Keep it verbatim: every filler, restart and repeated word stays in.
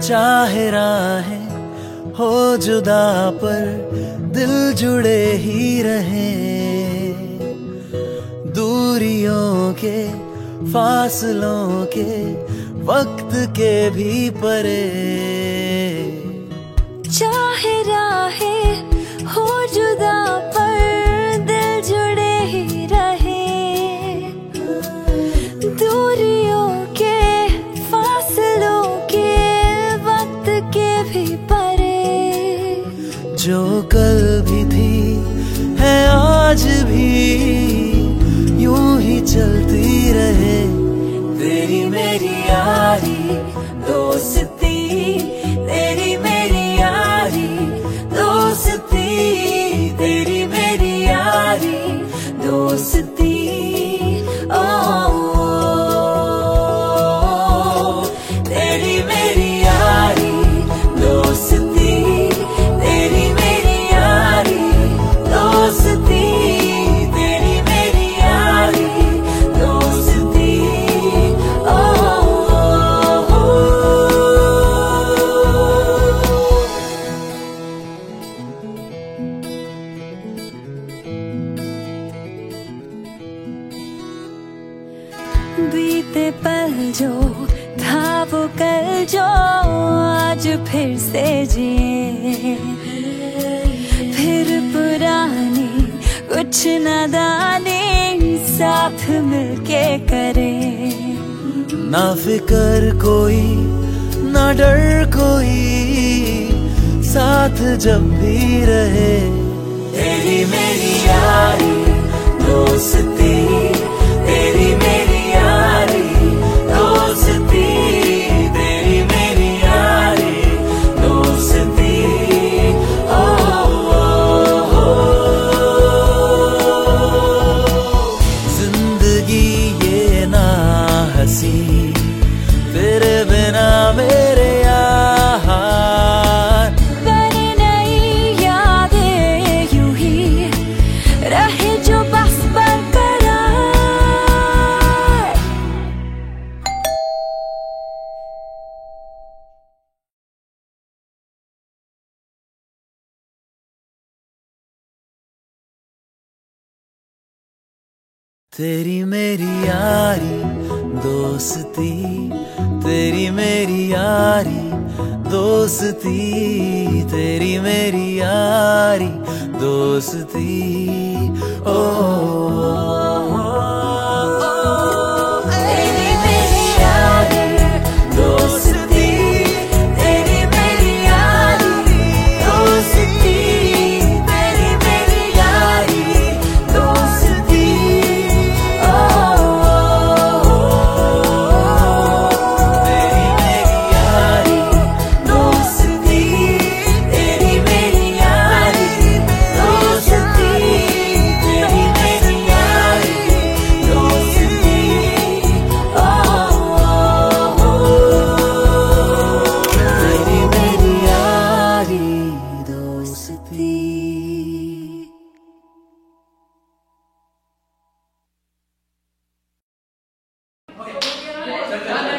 चाहे राहें हो जुदा पर दिल जुड़े ही रहे, दूरियों के फासलों के वक्त के भी परे। चाहे राहें हो जुदा पर दिल जुड़े ही रहे, दूरियों के फासलों के वक्त के भी परे। जो कल भी थी है आज भी यूं ही चलती रहे, तेरी मेरी यारी दोस्ती, तेरी मेरी यारी दोस्ती, तेरी मेरी यारी दोस्ती। ओ तेरी मेरी यारी दोस्ती, तेरी मेरी यारी दोस्ती, तेरी मेरी यारी दोस्ती। बीते पल जो था वो कल जो आज फिर से जिए, फिर पुरानी कुछ नादानी साथ मिलके करें। ना फिकर कोई ना डर कोई साथ जब भी रहे, तेरी मेरी यारी दोस्ती, तेरी मेरी यारी दोस्ती, तेरी मेरी यारी दोस्ती। ओ, ओ, ओ, जिंदगी ये ना हंसी तेरे बिना मेरे यार, बनी नई यादें यूं ही रहे जो बस बरकरार। तेरी मेरी यारी दोस्ती, तेरी मेरी यारी दोस्ती, तेरी मेरी यारी दोस्ती। ओ, तेरी मेरी यारी दोस्ती, तेरी मेरी यारी दोस्ती, तेरी मेरी यारी दोस्ती। Okay.